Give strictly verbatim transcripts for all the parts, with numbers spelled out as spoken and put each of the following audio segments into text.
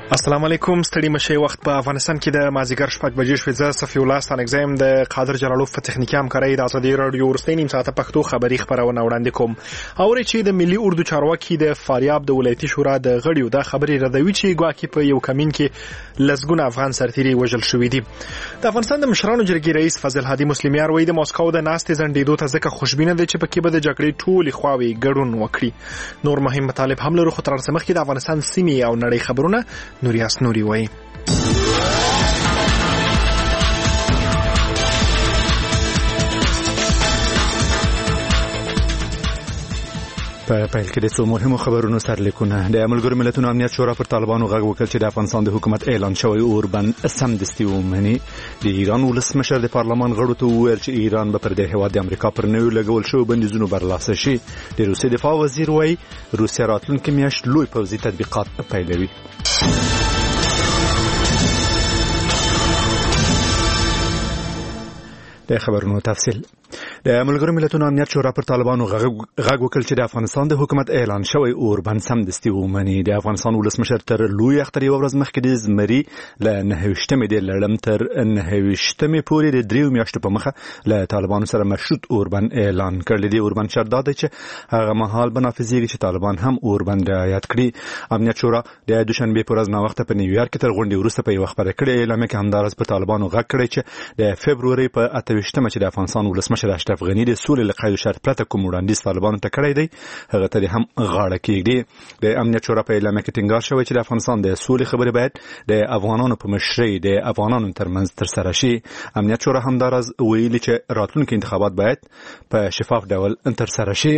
السلام علیکم. ستړي مشه وخت په افغانستان کې د مازیګر شپږ بجې شوې. زه صفی الله ستانګزم د قادر جلالوف په تخنیکي همکارۍ د ازادي رادیو ورستۍ نیم ساعته پښتو خبري خبرونه وړاندې کوم. اوري چې د ملي اردو چارواکي د فاریاب د ولایتي شورا د غړیو د خبري ردوي چې ګواکې په یو کمین کې لزګونه افغان سرتیري وژل شوې دي. د افغانستان د مشرانو جرګې رئیس فضل هادي مسلمیار وایي د مسکو د ناستې زندیدو ته ځکه خوشبینه ده چې پکې به د جګړې ټولې خواوې ګډون وکړي. نور مهم مطالب هم لرو، خو تر څو مخکې د افغانستان سیمې او نړۍ خبرونه نوریاس نوري وایي. په پیل کې د څو مهمو خبرونو سرلیکونه. د ملګرو ملتونو امنیت شورا پر طالبانو غږ وکړ چې د افغانستان د حکومت اعلان شوی اوربند سمدستي ومني. د ایران ولسمشر د پارلمان غړو ته وویل چې ایران به پر دې هېواد د امریکا پر نویو لګول شویو بندیزونو برلاسه شي. د روسیې دفاع وزیر وایي روسیه راتلونکې میاشت لوی پوځي تطبیقات پیلوي. د خبرونو تفصیل. د ملګرو ملتونو امنیت شورا پر طالبانو غږ وکړ چې د افغانستان د حکومت اعلان شوی اوربند سمدستي ومني. د افغانستان ولسمشر تر لوی اختر یو ورځ مخکې د زمري له نهه ویشتمې د لړم تر نهه ویشتمې پورې د دریو میاشتو په مخه له طالبانو سره مشروط اوربند اعلان کړل. د اوربند شرط دا دی چې هغه مهال به نافذیږي چې طالبان هم اوربند رعایت کړي. امنیت شورا د دوشنبه په ورځ ناوخته په نیویارک کې تر غونډې وروسته په یو خبره کړې اعلامیه کې همدارس په طالبانو غږ کړی چې د فبروري په اته ویشتمه چې د افغانستان ولسمشر اشرف غنی د سولې له قید شرط پرته کوم وړاندیز طالبانو ته کړی دی هغه ته هم غاړه کېږدي. د امنیت شورا په اعلامیه کې ټینګار شوی چې د افغانستان د سولې خبرې باید د افغانانو په مشرۍ د افغانانو ترمنځ ترسره شي. امنیت شورا همدارس ویلي چې راتلونکي انتخابات باید په شفاف ډول ترسره شي.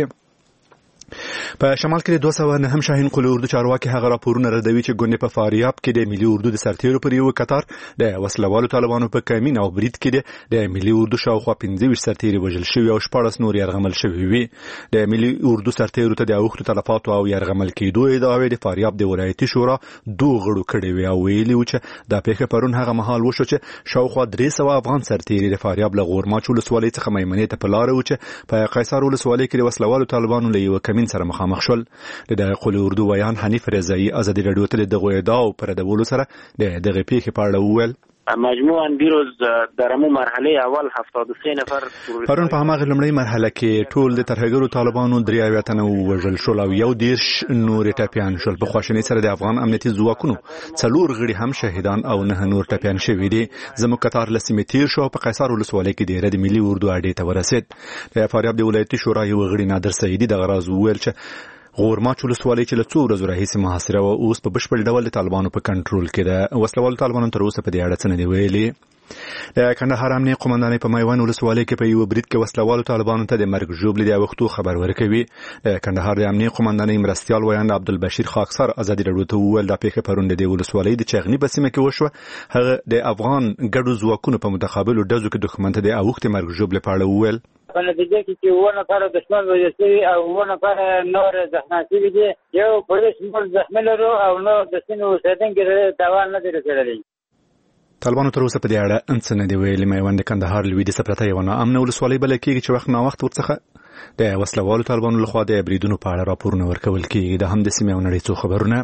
په شمال کې د دوه سوه نهم شاهین قل اردو چارواکي هغه راپورونه ردوي چې ګوندې په فاریاب کې د ملي اردو د سرتیرو پر یو قطار د وسلوالو طالبانو په کمین او برید کې د ملي اردو شاوخوا پنځه ویشت سرتیري وژل شوي او شپاړس نور یرغمل شوي وي. د ملي اردو سرتیرو ته د اوښتو تلفاتو او یرغمل کېدو ادعاوې د فاریاب د ولایتي شورا دوه غړو کړې وي او ویلي و چې دا پیښه پرون هغه مهال وشو چې شاوخوا درې سوه افغان سرتیري د فاریاب له غورماچ ولسوالۍ څخه میمنې ته په لاره و چې په قیصر ولسوالۍ کې د وسلوالو طالبانو له یوه کمین سره مخامخ شول. د دغه قل اردو بیان حنیف رضایی ازادي رادیو ته دغه ادعا پر ردولو سره د دغه پیښې په اړه وویل مجموعاً دیروز در همون مرحله اول هفتاد و سه نفر پرون په هماغه لومړۍ مرحله کې ټول د ترهګرو طالبانو درې اویا تنه وژل شول او یو دېرش نورې ټپیان شول. په خواشینۍ سره د افغان امنیتي ځواکونو څلور غړي هم شهیدان او نه نور ټپیان شوي دي. زموږ قطار له سیمې تیر شو په قیصر ولسوالۍ کې ډېره د ملي اردو اډې ته ورسېد. د فاریاب د ولایتي شورا یو غړي نادر سعیدي دغه راز وویل چې غورماچ ولسوالۍ چې له څو ورځو راهیسې محاصره وه اوس په بشپړ ډول د طالبانو په کنټرول کې ده. وسلوالو طالبانو تر اوسه په دې اړه څه نه دي ویلي. د کندهار امنیه قومندانۍ په میوند ولسوالۍ کې په یو برید کې وسلوالو طالبانو ته د مرګ ژوبلې د اوښتو خبر ورکوي. د کندهار د امنیه قومندانۍ مرستیال ویاند عبدالبشیر خاکسار ازادي رادیو ته وویل دا پیښه پرون د دې ولسوالۍ د چغني په سیمه کې وشوه. هغه د افغان ګډو ځواکونو په متقابلو ډزو کې دښمن ته د اوښتې مرګ ژوبلې په اړه وویل. په نتیجه کې چې اووه نفره دښمن وژل شوي او اووه نفره نور زخمیان شوي دي. یو پولیس موږ زخمي لرو او نور د سیمې اوسېدونکي تاوان نه دی رسېدلی. طالبانو تر اوسه په دې اړه څه نه دي ویلي. میوند د کندهار لویدیځ پرته یوه ناامنه ولسوالۍ بلل کېږي چې وخت ناوخت ورڅخه د وسلوالو طالبانو لخوا د بریدونو په اړه راپورونه ورکول کېږي. د هم د سیمې او نړۍ څو خبرونه.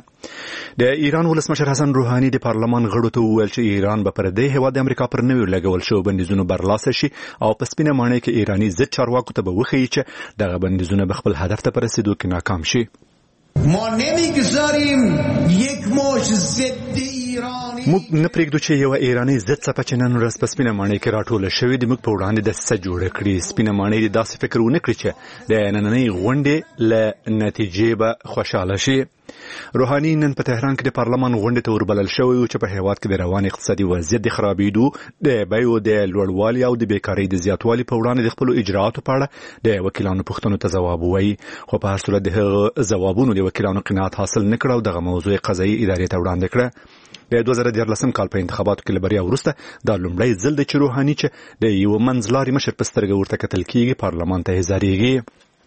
د ایران ولسمشر حسن روحاني د پارلمان غړو ته وویل چې ایران به پر دې هېواد د امریکا پر نویو لګول شویو بندیزونو برلاسه شي او په سپینه ماڼۍ کې ایراني ضد چارواکو ته به وښیي چې دغه بندیزونه به خپل هدف ته په رسېدو کې ناکام شي. ما نمیگذاریم یک موج ضد ایرانی موږ نه پرېږدو چې یو ایرانی ضد څپه چې نن ورځ په سپینه ماڼۍ کې راټوله شوې د موږ په وړاندې دسیسه جوړه کړي. سپینه ماڼۍ دې داسې فکر ونه کړي چې د نننۍ غونډې له نتیجې به خوشحاله شي. روحاني نن په تهران کې د پارلمان غونډې ته وربلل شوی و چې په هېواد کې د روان اقتصادي وضعیت د خرابېدو د بیو د لوړوالي او د بیکارۍ د زیاتوالي په وړاندې د خپلو اجراعاتو په اړه د وکیلانو پوښتنو ته ځواب ووایي. خو په هر صورت د هغه ځوابونو د وکیلانو قناعت حاصل نه کړ او دغه موضوع قضایي ادارې ته وړاندې کړه. د دوه زره دیارلسم کال په انتخاباتو کې له بریا وروسته دا لومړی ځل دی چې روحاني چې د یوه منځلاري مشر په سترګه ورته کتل کېږي پارلمان ته یې زارېږي.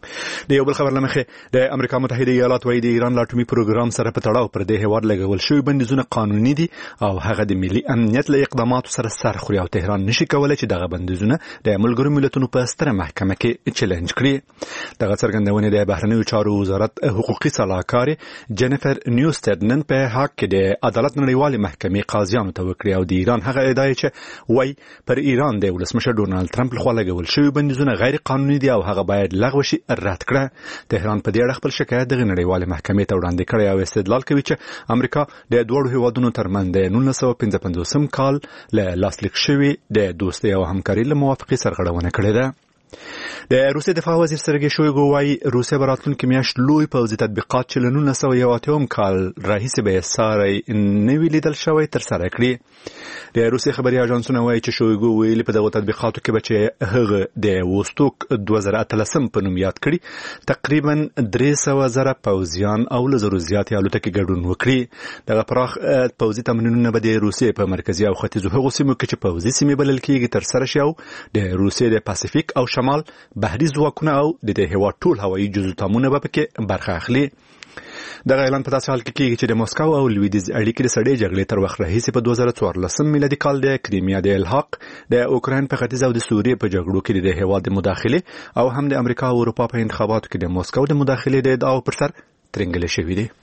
د یو بل خبر لمخه د امریکا متحده ایالات وايي د ایران لا اټومي پروګرام سره په تړاو پر دې هیواد لګول شوی بندیزونه قانوني دي او هغه د ملي امنیت له اقداماتو سره سر خوري او تهران نشي کولای چې دغه بندیزونه د ملګرو ملتونو په ستره محکمه کې چیلنج کړي. دغه څرګندونه د بهرنیو چارو وزارت حقوقي صلاحکار جنیفر نیوستد نن په حق کې د عدالت نړیوالې محکمې قاضیانو ته وکړي او د ایران هغه ادعای چې وای پر ایران د ولسمشر ډونالد ټرمپ لخوا لګول شوی بندیزونه غیر قانوني دي او هغه باید لغوه شي رد کړه. تهران په دې اړه خپل شکایت د نړیوالې محکمې ته وړاندې کړی او استدلال کوي چې امریکا د دوه هیوادونو ترمنځ د نولس سوه پنځه پنځوس کال له لاسلیک شوی د دوستۍ او همکارۍ له موافقې سرغړونه کړې ده. د روسیې دفاع وزیر سرګی شویګو وايي روسیه به راتلونکي میاشت لوی پوځي تطبیقات چې له نولس سوه یو اتیا کال راهیسې به یې ساری نه وي لیدل شوی ترسره کړي. د روسیې خبري اژانسونه وايي چې شویګو ویلي په دغو تطبیقاتو کې به چې هغه د وستوک دوه زره اتلسم په نوم یاد کړي تقریبا درې سوه زره پوځیان او له زرو زیاتې الوتکې ګډون وکړي. دغه پراخ پوځي تمرینونه به د روسیې په مرکزي او ختیځو هغو سیمو کې چې پوځي سیمې بلل کېږي ترسره شي او د روسیې د پاسفیک او شمال بحري ځواکونه او د دې هیواد ټول هوایي جزوتامونه به پکې برخه اخلي. دغه اعلان په داسې حال کې کېږي چې د موسکو او لویدیځ اړیکې د سړې جګړې تر وخت راهیسې په دوه زره څوارلسم میلادي کال د کریمیا د الحاق د اوکراین په ختیځ او د سوریې په جګړو کې د هیواد د مداخلې او هم د امریکا او اروپا په انتخاباتو کې د موسکو د مداخلې د ادعاو پر سر ترنګلې شوې دي.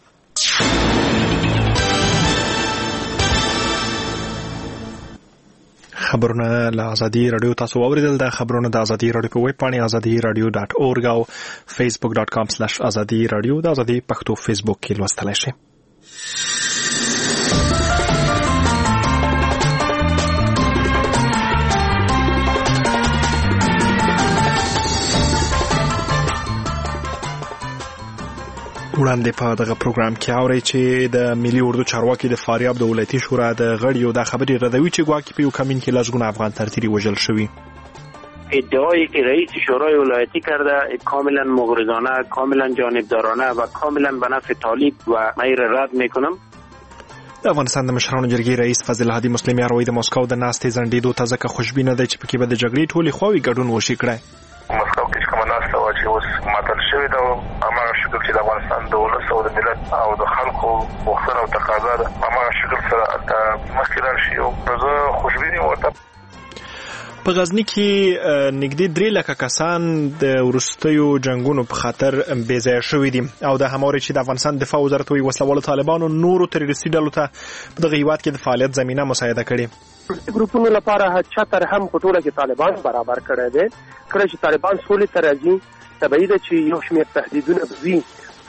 خبرونه له ازادي رادیو تاسو اوریدل. د خبرونه د ازادي رادیو په ویب پاڼه ازادي رادیو ډاټ اورګ او فیسبوک ډاټ کام سلیش ازادي رادیو د ازادي پښتو فیسبوک کې لوستلای شئ. وړاندې په دغه پروګرام کې اوري چې د ملي اردو چارواکي د فاریاب د ولایتي شورا د غړیو د خبري ردوي چې ګواکې په یو کمین کې لږونه افغان ترتیری وژل شوی. ادعایی که رئیس شورای ولایتی کرده کاملا مغرضانه، کاملا جانبدارانه و کاملا به نفع طالب و غیر رد میکنم. د افغانستان د مشرانو جرګې رئیس فضل هادي مسلمي اروي د موسکو د ناستې زندیدو ته ځکه خوشبینه دی چې پکې به د جګړې ټولې خواوې ګډون وشي کړی. موسکو کې کومه ناسته و چې اوس ماتل شوې ده هماغه شکل چې د افغانستان د ولس او د ملت او د خلکو غوښتنه او تقاضا ده هماغه شکل سره مخکې لاړ شي او زه خوشبین یم ورته. په غزني کې نږدې درې لکه کسان د وروستیو جنگونو په خاطر بې ځایه شوي دي او د هماوري چې د افغانستان دفاع وزارت وایي وسلوالو طالبانو نورو تروریستي ډلو ته په دغه هیواد کې د فعالیت زمینه مساعده کړې. ګروپونو لپاره چتر هم په ټوله کې طالبان برابر کړی دی. کله چې طالبان سولې ته راځي طبیعي ده چې یو شمېر تهدیدونه به وي.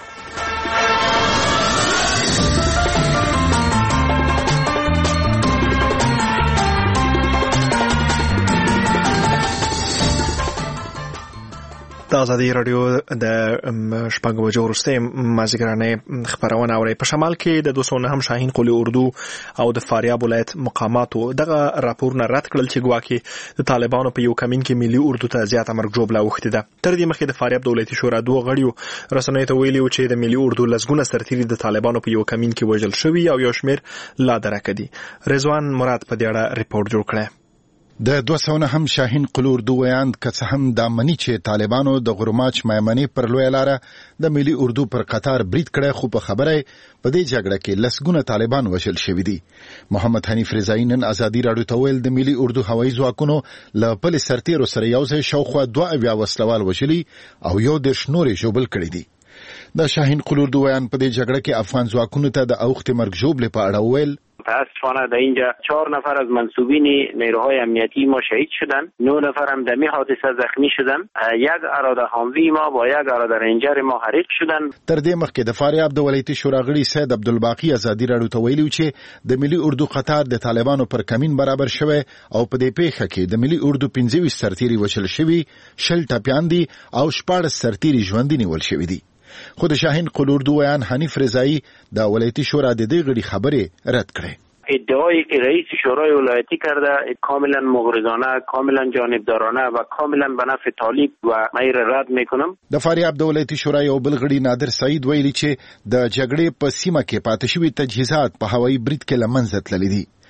د ازادي رادیو د شپږ بجو وروسته مازیګرانه خبرونه اوري. په شمال کې د دوه سوه نهم شاهین قلی اردو او د فاریاب ولایت مقاماتو دغه راپورونه رد کړل چې ګواکې د طالبانو په یو کمین کې ملي اردو ته زیاته مرګ جوړه وخته ده. تر دې مخکې د فاریاب د ولایتي شورا دوه غړیو رسنیو ته ویلي چې د ملي اردو لسګونه سرتیري د طالبانو په یو کمین کې وژل شوی او یو شمیر لا درکه دي. رضوان مراد په دې اړه ریپورت جوړ کړی. د دوه سوه نهم شاهین قلی اردو ویاند که څه هم دا مني چې طالبانو د غرماچ میمنې پر لویه لاره د ملي اردو پر قطار برید کړی خو په خبره په دې جګړه کې لسګونه طالبان وژل شوي دي. محمد حنیف رضایی نن ازادي راډیو ته ویل د ملي اردو هوایي ځواکونو له پلې سرتیرو سره یو ځای شاوخوا دوه اویا وسلوال وژلي او یو دېرش نورې ژوبل کړي دي. د شاهین قلی اردو ویاند په دې جګړه کې افغان ځواکونو ته د اوښتې مرګ ژوبلې په اړه ویل متاسفانه در اینجا چهار نفر از منصوبین نیروهای امنیتی ما شهید شدند، نه نفر هم در این حادثه زخمی شدند. یک اراده حاموی ما با یک اراده رنجر ما حریق شدند. تر دې مخکې د فاریاب د ولایتي شورا غړي سید عبدالباقی ازادي راډیو ته ویلي چې د ملي اردو قطار د طالبانو پر کمین برابر شوی او په دې پیښه کې د ملي اردو پنځه ویشت سرتیري وژل شوي، شل ټپیان دي او شپاړس سرتیري ژوندي نیول شوي دي. خو د شاهین قلی اردو ویان حنیف رضایی د ولایتي شورا د دې غړي خبرې رد کړې. ادعایی که رئیس شورای ولایتی کرده کاملا مغرضانه، کاملا جانبدارانه و کاملا به نفع طالب و غیر رد میکنم. د فاریاب د ولایتي شورا یو بل غړي نادر سعید ویلي چې د جګړې په سیمه کې پاتې شوي تجهیزات په هوایي برید کې له منځه تللي دي.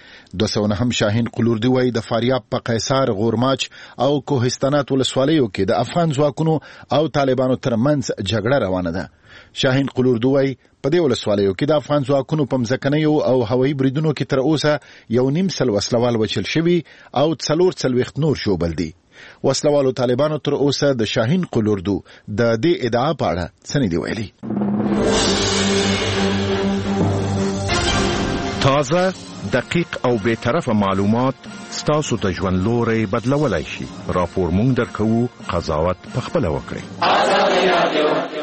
دوه سوه نهم شاهین قلوردی وایي د فاریاب په قیصار، غورماچ او کوهستانات ولسوالیو کې د افغان ځواکونو او طالبانو ترمنځ جګړه روانه ده. شاهین قلوردی وایي په دې ولسوالیو کې د افغان ځواکونو په مځکنیو او هوایي بریدونو کې تر اوسه یو نیم سل وسلوال وچل شوي او څلور څلوېښت نور ژوبل دي. وسلوالو طالبانو تر اوسه د شاهین قلوردو د دې ادعا په اړه څه نه دي ویلي. تازه، دقیق او بی‌طرفه معلومات ستاسو د ژوند لوري بدلولای شي. راپور مونږ درکوو، قضاوت پخپله وکړئ.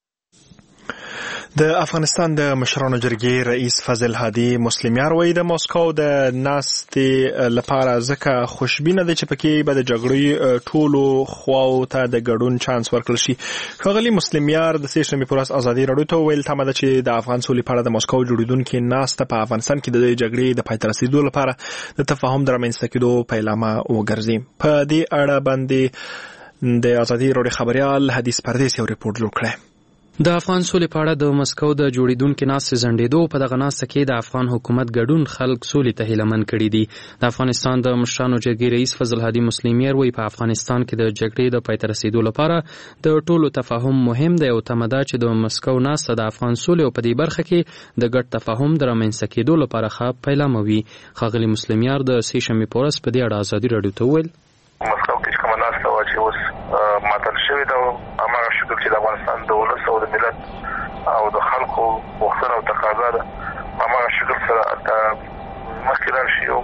د افغانستان د مشرانو جرګې رئیس فضل هادي مسلمیار وایي د ماسکو د ناستې لپاره ځکه خوشبینه ده چې پکې به د جګړې ټولو خواو ته د ګډون چانس ورکړل شي. ښاغلي مسلمیار د سې شنبې په ورځ ازادي راډیو ته وویل تمه ده چې د افغان سولې په اړه د ماسکو جوړېدونکې ناسته په افغانستان کې د جګړې د پای ته رسېدو لپاره د تفاهم د رامنځته کېدو پیلامه وګرځي. په دې اړه باندې د ازادي راډیو خبریال حدیث پردیس یو ریپورت جوړ کړی. د افغان سولې په اړه د مسکو د جوړېدونکې ناستې ځنډېدو په دغه ناسته کې د افغان حکومت ګډون خلک سولې ته هیلهمن کړي دي. د افغانستان د مشرانو جرګې رئیس فضل هادي مسلمیار وایي په افغانستان کې د جګړې د پای ته رسېدو لپاره د ټولو تفاهم مهم دی او تمه ده چې د مسکو ناسته د افغان سولې او په دې برخه کې د ګډ تفاهم د رامنځته کېدو لپاره ښه پیلامه وي. ښاغلي مسلمیار د سې شنبې په ورځ په دې اړه ازادي راډیو ته وویل مسکو کې کومه ناسته وه چې اوس ماتل شوې ده او هماغه شکل چې د افغانستان د ولس او د ملت او د خلکو غوښتنه او تقاضا ده هماغه شکل سره مخکې لاړ شي او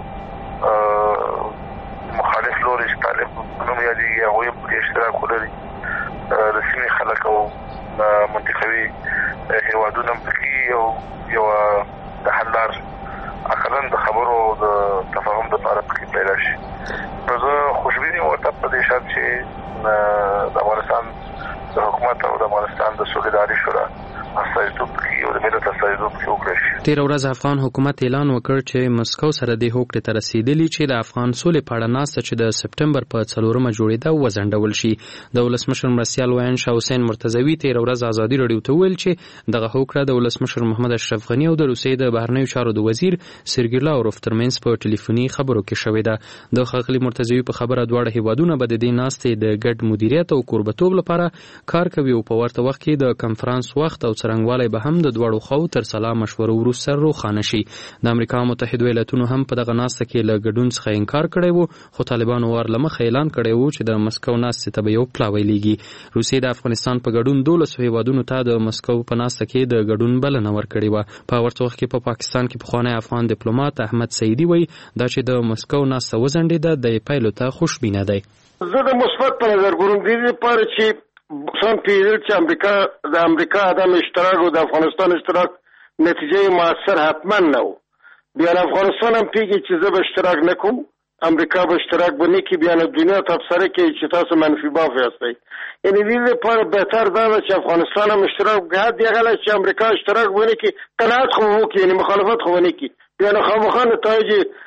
مخالف لوري چې طالب په نوم یادېږي هغوی هم پکې اشتراک ولري. د سیمې خلک او منطقوي هېوادونه هم پکې او یوه د حل لار اقلا د خبرو د تفاهم دپاره پکې پیدا شي. نو زه خوشبین یم ورته په دې شرط چې د افغانستان د حکومت او د افغانستان د سولې شورا استازیتوب کوي او د ملت استازیتوب کوي وکړي شي. تېره ورځ افغان حکومت اعلان وکړ چې مسکو سره دې هوکړې ته رسېدلي چې د افغان سولې په اړه ناسته چې د سپټمبر په څلورمه جوړېده وځنډول شي. د ولسمشر مرستیال ویان شاه حسین مرتضوي تېره ورځ ازادي راډیو ته وویل چې دغه هوکړه د ولسمشر محمد اشرف غني او د روسیې د بهرنیو چارو د وزیر سرګي لاوروف ترمنځ په ټلیفوني خبرو کې شوې ده. د ښاغلي مرتضوي په خبره دواړه هیوادونه به د دې ناستې د ګډ مدیریت او کوربتوب لپاره کار کوي او په ورته وخت کې د کنفرانس وخت او څرنګوالی به هم د دواړو خواو تر سلا مشورو وروسته روښانه شي. د امریکا متحده ایالاتونو هم په دغه ناسته کې له ګډون څخه انکار کړی و خو طالبانو ور له مخه اعلان کړی و چې د مسکو ناستې ته به یو پلاوی لیږي. روسیې د افغانستان په ګډون دولسو هیوادونو ته د مسکو په ناسته کې د ګډون بلنه ورکړې وه. په ورته وخت کې په پاکستان کې پخوانی افغان ډیپلوماټ احمد سعیدي وایي دا چې د مسکو ناسته وځنډېده د پیلو ته خوشبینه دی. زه د مثبت په نظر ګورم دې لپاره چې سم پیریډ چې امریکا د امریکا عدم اشتراک او د افغانستان اشتراک نتیجه موثر حتما نه و. بیا افغانستان هم پیږي چې زه به اشتراک نکوم، امریکا به اشتراک به نه کړي، بیا دنیا تبصره کوي چې تاسو منفي باف یاستئ. یعنې دې لپاره بهتر دا ده چې افغانستان هم اشتراک وکړي. حد یې چې امریکا اشتراک ونه کړي قناعت خو وکړي، یعنې مخالفت خو ونه کړي، بیا نو خامخا نتایج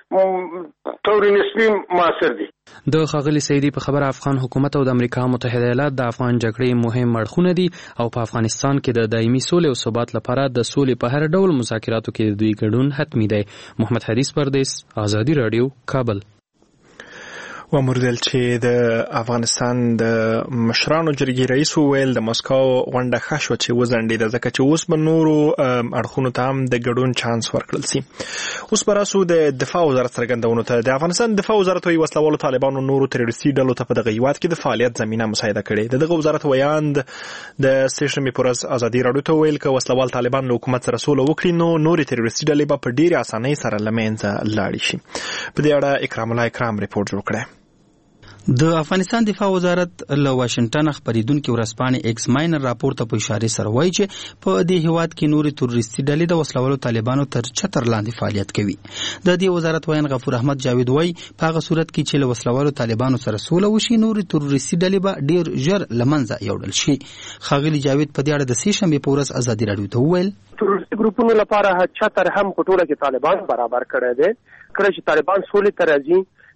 طور نسبي موثر دي. د ښاغلي سعیدي په خبره افغان حکومت او د امریکا متحده ایالات د افغان جګړې مهم اړخونه دي او په افغانستان کې د دایمي سولې او ثبات لپاره د سولې په هر ډول مذاکراتو کې د دوی ګډون حتمي دی. محمد حدیث پردیس، ازادي راډیو، کابل. ومردل چې د افغانستان د مشرانو جرګې رئیس وویل د مسکو غونډه ښه شوه چې وځنډېده ځکه چې اوس به نورو اړخونو ته هم د ګډون چانس ورکړل سي. اوس به راسو د دفاع وزارت څرګندونو ته. د افغانستان دفاع وزارت وایي وسلوالو طالبانو نورو تروریستي ډلو ته په دغه هیواد کې د فعالیت زمینه مساعده کړې. د دغه وزارت ویاند د سې شنبې په ورځ ازادي راډیو ته وویل که وسلوال طالبان له حکومت سره سوله وکړي نو نورې تروریستي ډلې به په ډېرې اسانۍ سره له منځه لاړې شي. په دې اړه اکرام الله اکرام ریپورت جوړ کړی. د افغانستان دفاع وزارت له واشنگټن خبرېدونکي ورځپاڼې ایکس ماینر راپور ته په اشاره سره وایي چې په دې هیواد کې نورې تروریستي ډلې د وسلوالو طالبانو تر چتر لاندې فعالیت کوي. د دې وزارت ویان غفور احمد جاوید وایي په هغه صورت کې چې له وسلوالو طالبانو سره سوله وشي نورې تروریستي ډلې به ډېر ژر له منځه یوړل شي. ښاغلي جاوید په دې اړه د سې شنبې په ورځ ازادي راډیو ته وویل تروریستي ګروپونو لپاره چتر هم په ټوله کې طالبان برابر کړی دی. کله چې طالبان سولې ته راځي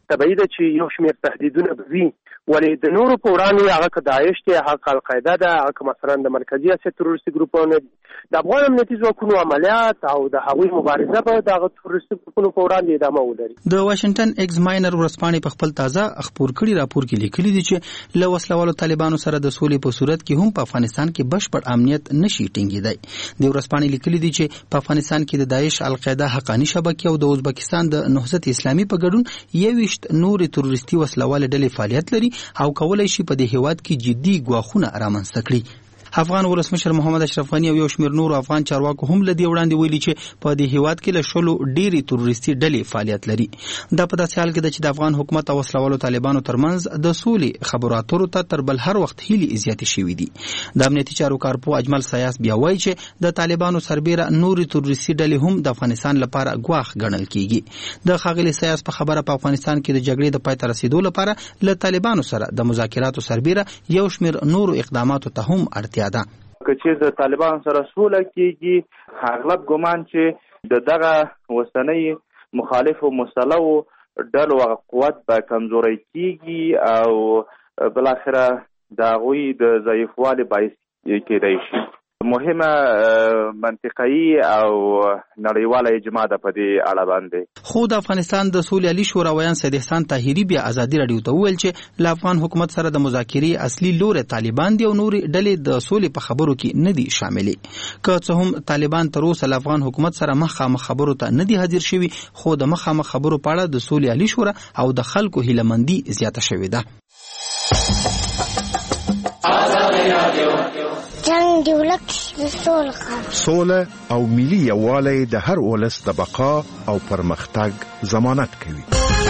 طبیعي ده چې یو شمېر تهدیدونه به وي، ولې د نورو په وړاندې هغه که داعش دی، هغه که القاعده ده، هغه که مثلا د مرکزي اسیا تروریستي ګروپونه دي، د افغان امنیتي ځواکونو عملیات او د هغوی مبارزه به د هغه تروریستي ګروپونو په وړاندې ادامه ولري. د واشنګټن ایگزماینر ورځپاڼې په خپل تازه خپور کړي راپور کې لیکلي دي چې له وسلوالو طالبانو سره د سولې په صورت کې هم په افغانستان کې بشپړ امنیت نشي ټینګېدی. د ورځپاڼې لیکلي دي چې په افغانستان کې د داعش، القاعده، حقاني شبکې او د ازبکستان د نهضت اسلامي په ګډون یوویشت نورې تروریستي وسلوالې ډلې فعالیت لري او کولای شي په دې هیواد کې جدي ګواښونه رامنځته کړي. افغان ولسمشر محمد اشرف غنی او یو شمېر نورو افغان چارواکو هم له دې وړاندې ویلي چې په دې هیواد کې له شلو ډېرې تروریستي ډلې فعالیت لري. دا په داسې حال کې ده چې د افغان حکومت او وسلوالو طالبانو ترمنځ د سولې خبرو اترو ته تر بل هر وخت هیلې زیاتې شوي دي. د امنیتي چارو کارپو اجمل سیاس بیا وایي چې د طالبانو سربیره نورې تروریستي ډلې هم د افغانستان لپاره ګواښ ګڼل کیږي. د ښاغلي سیاس په خبره په افغانستان کې د جګړې د پای ته رسیدو لپاره له طالبانو سره د مذاکراتو سربیره یو شمېر نورو اقداماتو ته هم اړتیا ده. که چې د طالبانو سره سوله کېږي، اغلب ګمان چې د دغه اوسنۍ مخالفو مسلحو ډلو هغه قوت به کمزوری کېږي او بالاخره د هغوی د ضعیفوالي باعث کېدی شي. مهمه منطقي او نړیواله اجماع ده په دې اړه باندې. خو د افغانستان د سولې علي شورا ویان سید احسان طاهري بیا ازادي راډیو ته وویل چې له افغان حکومت سره د مذاکرې اصلي لوري طالبان دي او نورې ډلې د سولې په خبرو کې نه دي شاملې. که څه هم طالبان تر اوسه له افغان حکومت سره مخامخ خبرو ته نه دي حاضر شوي، خو د مخامخ خبرو په اړه د سولې علي شورا او د خلکو هیلهمندي زیاته شوې ده. جنگ دی ولک سول خان سوله او ملي یووالی د هر ولس د بقا او پرمختګ ضمانت کوي.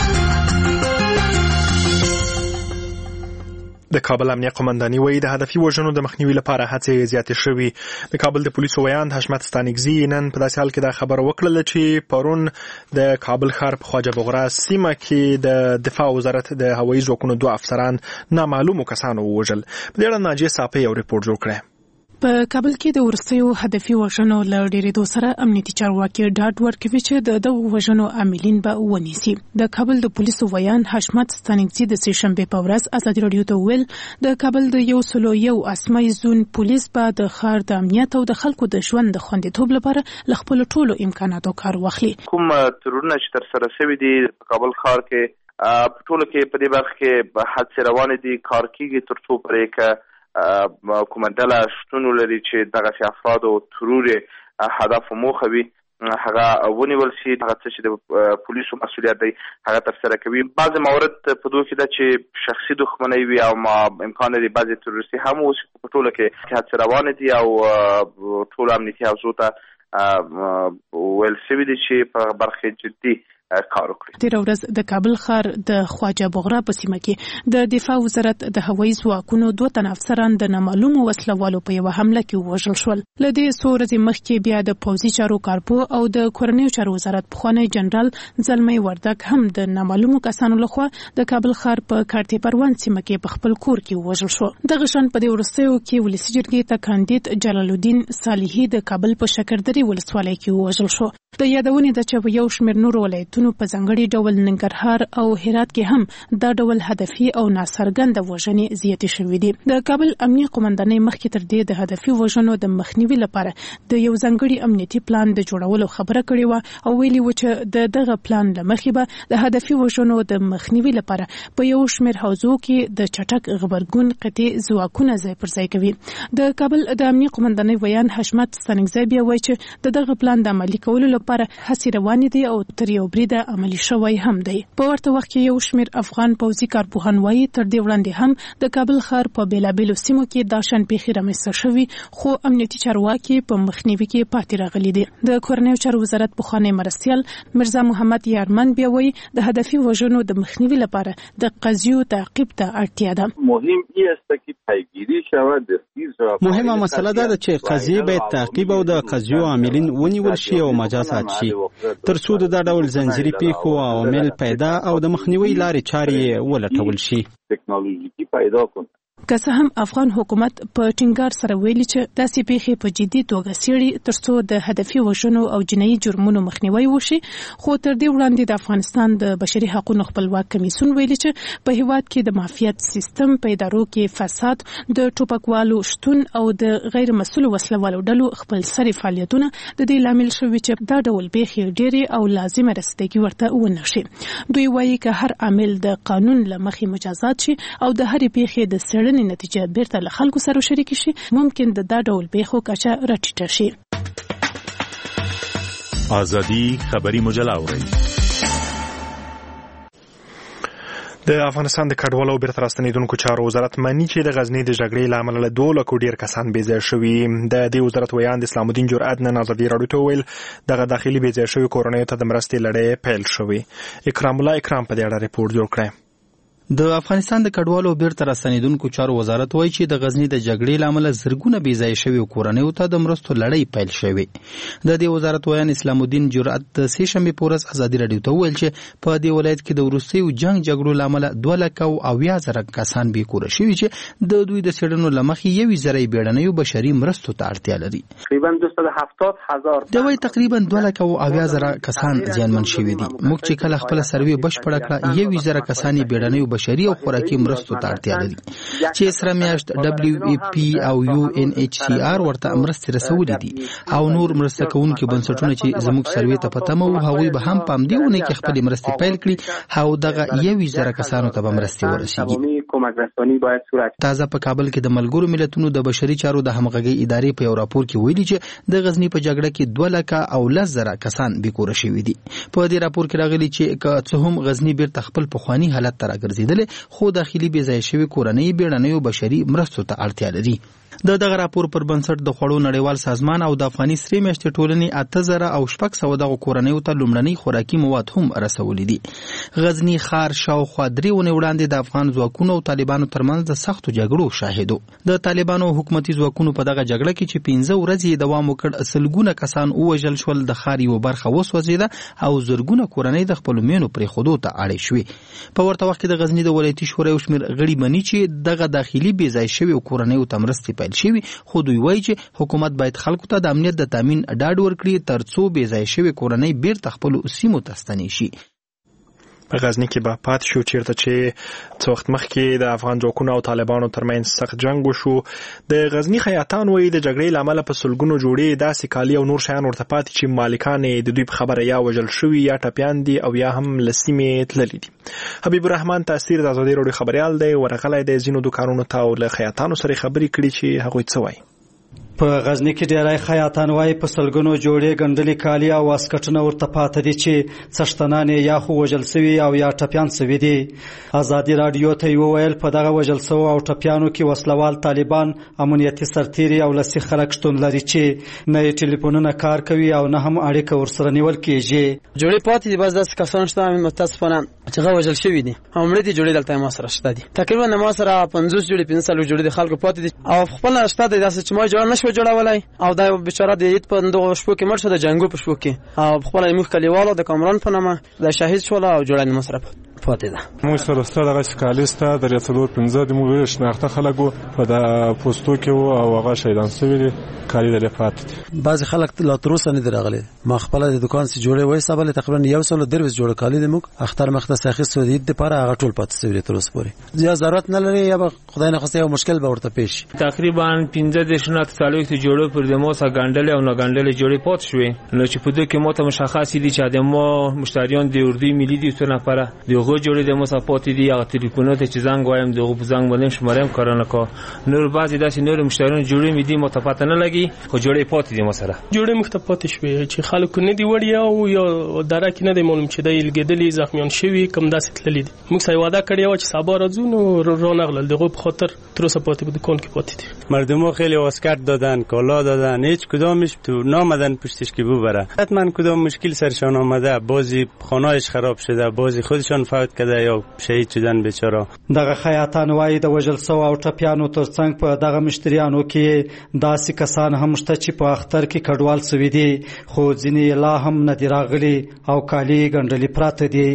د کابل امنیه قومنداني وایي د هدفي وژنو د مخنیوي لپاره هڅې زیاتې شوي. د کابل د پولیسو ویاند حشمت ستانکزي نن په داسې حال کې دا خبره وکړله چې پرون د کابل ښار په خواجه بغرا سیمه کې د دفاع وزارت د هوایي ځواکونو دوه افسران نامعلومو کسانو ووژل. په دې اړه ناجیه صافی یو ریپورټ جوړ کړی. په کابل کې د ورستیو هدفي وژنو له ډېرېدو سره امنیتي چارواکي ډاډ ورکوي چې د دغو وژنو عاملین به ونیسي. د کابل د پولیسو ویان حشمت ستانکزي د سې شنبې په ورځ ازادي راډیو ته وویل د کابل د یو سلو یو اسماعي زون پولیس به د ښار د امنیت او د خلکو د ژوند د خوندیتوب لپاره له خپلو ټولو امکاناتو کار واخلي. کوم ترورونه چې ترسره شوي دي په کابل ښار کې په ټولو کې په دې برخه کې هڅې روانې دي، کار کېږي تر څو پرې که کومه ډله شتون ولري چې دغسې افرادو ترور هدف و موخه وي هغه ونیول شي. هغه څه چې د پولیسو مسؤلیت دی هغه ترسره کوي. بعضې موارد په دوی کې ده چې شخصي دښمنۍ وي او ما امکان لري بعضې تروریستي هم اوسي. په ټوله کې هڅې روانې دي او ټولو امنیتي حوزو ته ویل شوي دي چې په برخې جدي کار وکړي. تېره ورځ د کابل ښار د خواجه بغرا په سیمه کې د دفاع وزارت د هوایي ځواکونو دوه تنه افسران د نامعلومو وسلوالو په یوه حمله کې ووژل شول. له دې څو ورځې مخکې بیا د پوځي چارو کارپو او د کورنیو چارو وزارت پخوانی جنرال زلمی وردګ هم د نامعلومو کسانو لخوا د کابل ښار په کارتي پروان سیمه کې په خپل کور کې ووژل شو. دغه شان په دې وروستیو کې ولسي جرګې ته کاندید جلال الدین صالحي د کابل په شکردرې ولسوالۍ کې ووژل شو. د یادونې ده چې په یو شمېر نورو ولایتونو په ځانګړي ډول ننګرهار او هرات کې هم دا ډول هدفي او ناڅرګنده وژنې زیاتې شوې دي. د کابل امنیه قومندانۍ مخکې تر دې د هدفي وژنو د مخنیوي لپاره د یو ځانګړي امنیتي پلان د جوړولو خبره کړې وه او ویلي و چې د دغه پلان له مخې به د هدفي وژنو د مخنیوي لپاره په یو شمېر حوزو کې د چټک غبرګون قطعي ځواکونه ځای پر ځای کوي. د کابل د امنیه قومندانۍ ویان حشمت ستانکزي بیا وایي چې د دغه پلان د عملي کولو لپاره هڅې روانې دي او تر یو بریده عملي شوی هم دی. په ورته وخت کې یو شمېر افغان پوځي کارپوهان وایي تر دې وړاندې هم د کابل ښار په بېلابېلو سیمو کې دا شان پیښې رامنځته شوي خو امنیتي چارواکي په مخنیوي کې پاتې راغلي دي. د کورنیو چارو وزارت پخوانی مرستیال مرزا محمد یارمن بیا وایي د هدفي وژنو د مخنیوي لپاره د قضیو تعقیب ته اړتیا ده. مهم است که پیگیری شود. مهمه مسله ده چې قضیه باید تعقیب او د قضیو عاملین ونیول شي او مجازات شي تر څو د دا ډول زنجیري پیښو عوامل پیدا او د مخنیوي لارې چارې ولټول شي. تکنالوژیکی پیدا کن. که څه هم افغان حکومت په ټینګار سره ویلي چې داسې پیښې په جدي توګه څېړي ترڅو د هدفي وژنو او جنایي جرمونو مخنیوی وشي، خو تر دې وړاندې د افغانستان د بشري حقوقو خپلواک کمیسیون ویلي چې په هیواد کې د مافیات سیستم په ادارو کې فساد، د ټوپکوالو شتون او د غیر مسؤلو وسلوالو ډلو خپل سري فعالیتونه د دې لامل شوي چې دا ډول پیښې ډېرې او لازمه رسیدګي ورته ونه شي. دوی وایي که هر عامل د قانون له مخې مجازات شي او د هرې پیښې د څېړنې نتیجه بیرته له خلکو سره شریک شي، ممکن د دا ډول پیښو کچه راټیټه شي. ازادي خبري مجله اوري. د افغانستان د کډوالو او بیرته راستنیدونکو چارو وزارت مني چې د غزني د جګړې له امله له دوه لکو ډیر کسان بې ځایه شوي. د دې وزارت ویان د اسلام الدین جرأت نن ازادي راډیو ته وویل دغه داخلي بې ځایه شوي کورنیو ته د مرستې لړۍ پیل شوې. اکرام الله اکرام په دې اړه ریپورت جوړ کړی. د افغانستان د کډوالو بیرته راستنیدونکو چارو وزارت وایي چې د غزنی د جګړې له امله زرګونه بې ځایه شوي کورنیو ته د مرستو لړۍ پیل شوې. د دې وزارت ویان اسلام الدین جرأت د سې شنبې په ورځ ازادي راډیو ته وویل چې په دې ولایت کې د وروستیو جنګ جګړو له امله دوه لکه او اویا زره کسان بې کوره شوي چې د دوی د څېړنو له مخې یوې زره بیړنیو بشري مرستو ته اړتیا لري. تقریبا دویست و هفتاد هزار د وایي تقریبا دوه لکه او اویا زره کسان زیانمن شوي دي. موږ چې کله خپل سروې بشپړه کړه یوې زره کسان بیړنیو بشري او خوراکي مرستو ته اړتیا لري چې سره میاشت دبليو ای پی او یو ان ایچ سی آر ورته مرستې رسولې دي او نور مرسته کوونکي بنسټونه چې زموږ سروې ته پته مو هغوی به هم پام دیونه کې خپل مرستې پیل کړي او دغه یوې زره کسانو ته به مرستې ورسیږي. تازه په کابل کې د ملګرو ملتونو د بشري چارو د همغږۍ ادارې په یو راپور کې ویلي چې د غزنی په جګړه کې دوه لکه او لس زره کسان بې کوره شوي دي. په دې راپور کې راغلي چې که څه هم غزنی بیرته خپل پخواني حالت ته راګرځېدلې خو داخلي بې ځایه شوي کورنۍ بیړنیو بشري مرستو ته اړتیا لري. د دغه راپور پر بنسټ د خوړو نړیوال سازمان او د افغاني سرې میاشتې ټولنې اته زره او شپږ سوه دغو کورنیو ته لومړني خوراکي مواد هم رسولي دي. غزني ښار شاوخوا درې اونۍ وړاندې د افغان ځواکونو او طالبانو ترمنځ د سختو جګړو شاهد و. د طالبانو حکومتي ځواکونو په دغه جګړه کې چې پنځه ورځې دوام وکړ سلګونه کسان ووژل شول، د ښار یوه برخه وسوځېده او زرګونه کورنۍ د خپلو مېنو پرېښودو ته اړې شوې. په ورته وخت کې د غزني د ولایتي شورا یو شمېر غړي مني چې دغه داخلي بې ځایه شوي کورنیو ته مرستې پیل شوي، خو دوی وایي چې حکومت باید خلکو ته د امنیت د تامین ډاډ ورکړي ترڅو بې ځایه شوي کورنۍ بیرته خپلو سیمو ته ستنې شي. په غزنی کې به پاتې شو چیرته چې څو وخت مخکې د افغان ځواکونو او طالبانو ترمنځ سخت جنگ وشو. د غزنی خیاطان وایي د جګړې له امله په سلګونو جوړې داسې کالي او نور شیان ورته پاتې چې مالکان د دوی په خبره یا وژل شوي یا ټپیان دي او یا هم له سیمې تللي دي. حبیب الرحمن تاثیر د ازادي راډیو خبريال دی، ورغلی دی ځینو دوکانونو ته او له خیاطانو سره خبرې کړي چې هغوی څه وایي. په غزنی کې ډیری خیاطان وایي په سلګونو جوړې ګنډلې کالي او واسکټونه ورته پاته دي چې څښتنان یا خو وژل سوي او یا ټپیان سوي دي. ازادي راډیو ته وویل په دغه وژل سوو او ټپیانو کې وسلوال طالبان، امنیتي سرتیري او لسی خلک شتون لري چې نه ټلیفونونه کار کوي او نه هم اړیکه ورسره نیول کیږي. جوړې پاتې دي، بس داسې کسان شته متاسفانه چې هغه وژل شوي دي او مړه دي. جوړې دلته ما سره شته دي، تقریبا ما سره پنځوس جوړې پنځه څلوېښت جوړې د خلکو پاتې دي او خپل شته دي داسې چې ما جوړ نشو جوړولای او دا بیچاره د عید په دغه شپو کې مړ شو، د جنگو په شپو کې او خپل موږ کلیوالو د کامران په نامه د شهید شول او جوړه مصرف پاتې ده. موږ سره ستاره دغه سکالیسته د څلور پنځه د موږ شناخته خلکو په د پوسټو کې او هغه شهیدان شوي دي، کالي د پاتې دي. بعض خلک لا تر اوسه نه دي راغلي. ما خپل د دکان سي جوړې وای سبل تقریبا یو سل درویز جوړ کالي د موږ اختر مخته ساخي سعودي د پاره هغه ټول پاتې شوی تر اوسه پورې. یا ضرورت نه لري یا خدای نه خواسته یو مشکل به ورته پیش. تقریبا پنځه د شناخت څلوېښت جوړې پر د مو سره ګاندل او نه ګاندل جوړې پات شوې. نو چې په دې کې مو ته مشخص دي چې د مو مشتریان د اردوی ملي دي څو نفره دغه جوړې د مو سره پاتې دي. هغه ټلیفونونه چې زنګ وایم دغه په زنګ باندې شمارم کارونه کو. نور بعضی داسې نور مشتریان جوړې مې دي متفاوت نه لګي خو جوړې پاتې دي. مثلا جوړې مختلفات شوي چې خلکو نه دی وړي او یو درک نه دی معلوم چې د لګیدلې زخمیان شوي کم داسې تللی دي. موږ سای وعده کړی و چې سبا راځو نو رونغلل دغه په خاطر تر اوسه پاتې په دکان کې پاتې دي. مردمو خیلی واسکټ دادن، کالا دادن، هیچ کدامش تو نامدن پشتش که ببره. حتما کدام مشکل سرشان آمده، بعضی خانه‌اش خراب شده، بعضی خودشان فوت کرده یا شهید شدن بیچاره. دغه خیاطان وایي د وژل سوو او ټپیانو ترڅنګ په دغه مشتریانو کې داسې کسان هم شته چې په اختر کې کډوال سوي دي خو ځینې لا هم نه دي راغلي او کالي ګنډلي پراته دي.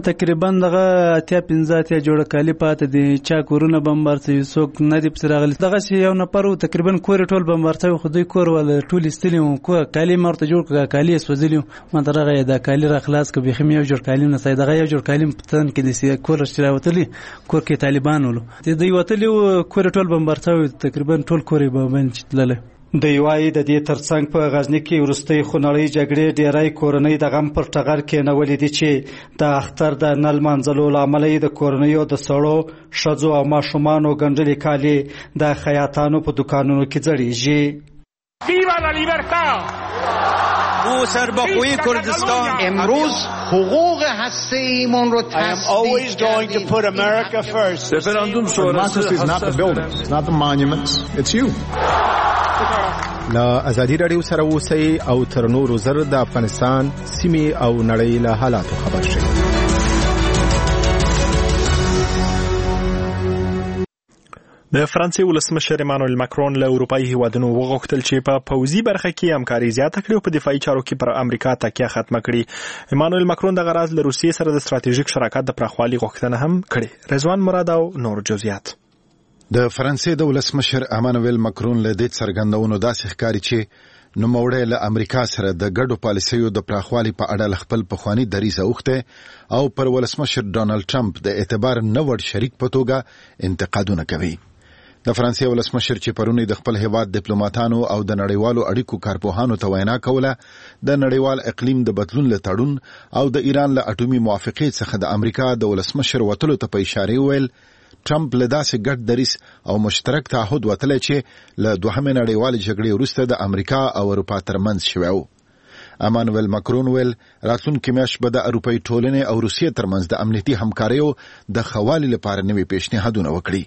تقریبا دغه اتیا پنځه اتیا جوړه کالي پاتې دي، چا کورونه بمبار شوي، څوک نه دي پسې راغلي. دغسې یو نفر و تقریبا کور یې ټول بمبار شوی، خو دوی کور والا ټول ایستلي وو، کالي یې ما ورته جوړ کړه، کالي یې سوځلي وو. ما ته راغی دا کالي را خلاص کړه، بیخي مې یو جوړ کالي ونه ځای، دغه یو جوړ کالي په تن کې داسې کور چې راوتلي، کور کې طالبان ولو، دوی وتلي وو، کور یې ټول بمبار شوی، تقریبا ټول کور یې بمبار چې تللی. دوی وایي د دې ترڅنګ په غزني کې وروستۍ خونړۍ جګړې ډېری کورنۍ د غم پر ټغر کېنولې دي چې د اختر د نه لمانځلو له امله یې د کورنیو د سړو ښځو او ماشومانو ګنډلي کالي د خیاطانو په دوکانونو کې ځړېږي. ویوا لا لیبرتا! او سرباخوی کردستان امروز حقوق هسته‌ایمون رو تثبیت کردیم. رفراندوم شورای is not the buildings, it's not the monuments, it's you. لا ازادي رادیو سره اوسئ او تر نورو زر د افغانستان سیمې او نړۍ له حالاتو خبر شئ. د فرانسې ولسمشر ایمانوئل ماکرون له اروپایي هیوادونو وغوښتل چې په پوځي برخه کې همکاري زیاته کړي او په دفاعي چارو کې پر امریکا تکیه ختمه کړي. ایمانوئل ماکرون د غراز له روسیې سره د ستراتیژیک شراکت د پراخوالي غوښتنه هم کړې. رضوان مراد او نور جزئیات. د فرانسې د ولسمشر ایمانوئل ماکرون له دې څرګندونو داسې ښکاري چې نوموړی له امریکا سره د ګډو پالیسیو د پراخوالي په اړه خپل پخواني دریځ اوښتی او پر ولسمشر ډانلډ ټرمپ د اعتبار نه وړ شریک په توګه انتقادونه کوي. د فرانسې ولسمشر چې پرونی د خپل هیواد ډیپلوماټانو او د نړیوالو اړیکو کارپوهانو ته وینا کوله، د نړیوال اقلیم د بدلون له تړون او د ایران له اټومي موافقې څخه د امریکا د ولسمشر وتلو ته په اشاره ویل ټرمپ له داسې ګډ دریځ او مشترک تعهد وتلی چې له دوهمې نړیوالې جګړې وروسته د امریکا او اروپا ترمنځ شوی و. ایمانوئل ماکرون ویل راتلونکې میاشت به د اروپایي ټولنې او روسیې ترمنځ د امنیتي همکاریو د ښه والي لپاره نوي پیشنهادونه وکړي.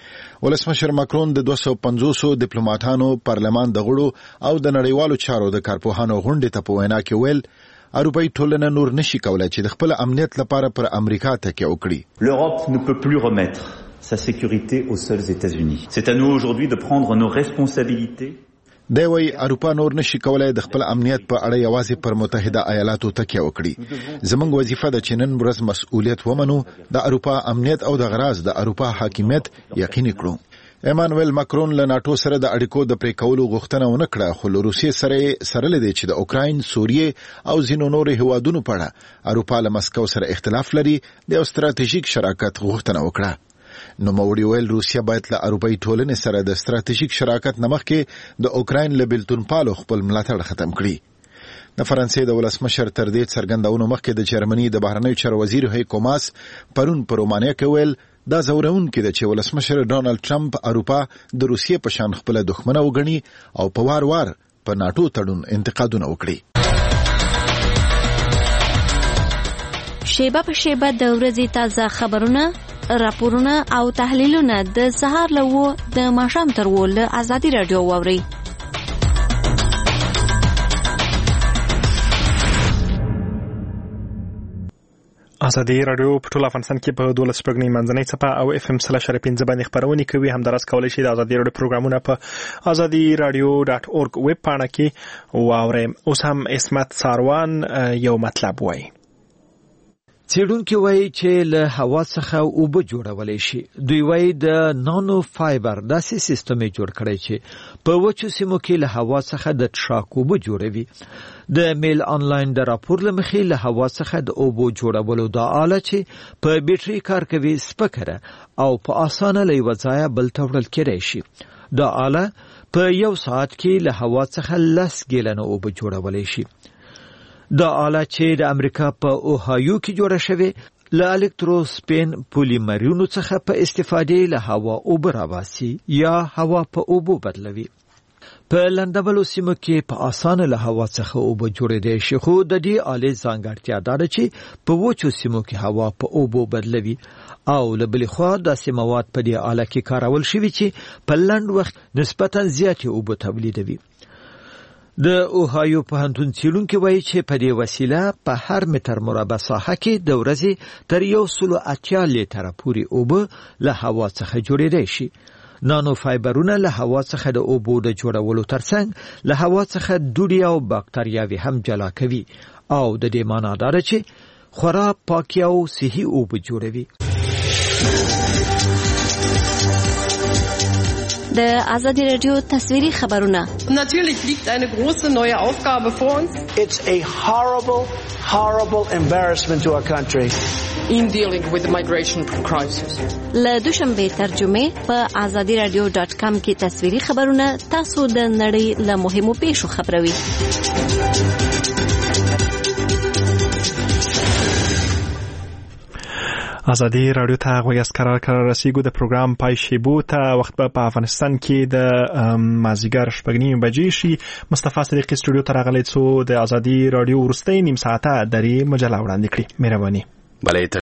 ولسمشر ماکرون د دوه سوه پنځوسو ډیپلوماټانو، پارلمان د غړو او د نړیوالو چارو د کارپوهانو غونډې ته په وینا کې ویل اروپایي ټولنه نور نشي کولای چې د خپل امنیت لپاره پر امریکا تکیه وکړي. L'Europe ne peut plus remettre sa sécurité aux seuls États-Unis. C'est à nous aujourd'hui de prendre nos responsabilités. دی وی اروپا نور نشي کولای د خپل امنیت په اړه یوازې پر متحده ایالاتو تکیه وکړي. زموږ وظیفه ده چې نن ورځ مسؤلیت ومنو، د اروپا امنیت او د غراز د اروپا حاکمیت یقیني کړو. ایمانوئل ماکرون له ناتو سره د اړیکو د پرې کولو غوښتنه ونه کړه، خو له روسیې سره سره لیدي چې د اوکراین، سوریې او ځینو نورو هیوادونو په اړه اروپا له مسکو سره اختلاف لري، د یو ستراتیژیک شراکت غوښتنه وکړه. نو موري ویل روسیا باید له اروپایي ټولنې سره د ستراتیژیک شراکت نه مخکې د اوکراین له بیلتون پالو خپل ملاتړ ختم کړي. د فرانسې د ولسمشر تر دې څرګندونو مخکې د جرمني د بهرنیو چارو وزیر هیکو ماس پرون په رومانیا کې ویل دا زورونکې ده چې ولسمشر ډانلډ ټرمپ اروپا د روسیې په شان خپله دښمنه وګڼي او په وار وار په ناټو تړون انتقادونه وکړي. شیبه په شیبه د ورځې تازه خبرونه، راپورونه او تحلیلونه د سهار له وو د ماښام تر وو له ازادي رادیو واورئ. ازادي رادیو په ټول افغانستان کې په دولس شپږنۍ منځنۍ څپه او اف ام سلاش پنځه باندې خبرونه کوي. همداراز کولای شئ د ازادي رادیو پروګرامونه په ازادي رادیو ډاټ اورګ ویب پاڼه کې واورئ. اوس هم اسمت ساروان یو مطلب وایي. څېړونکي وایي چې له هوا څخه اوبه جوړولی شي. دوی وایي د نانو فایبر داسې سیستم یې جوړ کړی چې په وچو سیمو کې له هوا څخه د ټراک اوبه جوړوي. د میل آنلاین د راپور له مخې له هوا څخه د اوبو جوړولو دا آله چې په بیټرۍ کار کوي سپکه او په اسانه له یوه ځایه بل ته وړل کېدای شي. دا آله په یو ساعت کې له هوا څخه لس ګیلنه اوبه جوړولی شي. دا آله چې د امریکا په اوهایو کې جوړه شوې له الکتروسپین پولیمرونو څخه په استفادې له هوا اوبه راباسي یا هوا په اوبو بدلوي. په لندبلو سیمو کې په اسانه له هوا څخه اوبه جوړېدای شي، خو د دې آلې ځانګړتیا دا ده چې په وچو سیمو کې هوا په اوبو بدلوي او له بلې خوا داسې مواد په دې آله کې کارول شوي چې په لنډ وخت نسبتاً زیاتې اوبه تولیدوي. د اوهایو پوهنتون څېړونکي وایي چې په دې وسیله په هر متر مربع ساحه کې د ورځې تر یو سلو اتیا لیتره پورې اوبه له هوا څخه جوړېدای شي. نانو فایبرونه له هوا څخه د اوبو د جوړولو ترڅنګ له هوا څخه دوړې او باکتریاوې هم جلا کوي او د دې معنا دا ده چې خورا پاکي او صحي اوبه جوړوي. د آزادی رادیو تصویری خبرونه. Natürlich liegt eine große neue Aufgabe vor uns. It's a horrible, horrible embarrassment to our country. In dealing with the migration crisis. له دوشنبه ترجمه په آزادی رادیو ډاټ کام کې تصویری خبرونه تاسو د نړۍ له مهمو پیښو خبروي. آزادی رادیو ته غوږ کرار کرار رسیدو. د پروګرام پای شیبو ته وخت په افغانستان کې د مازیګر شپږ نیمې بجې شي. مصطفی صدیقی سټوډیو ته راغلی څو د آزادی رادیو ورستۍ نیم ساعته درې مجله وړاندې کړي. مهرباني. بله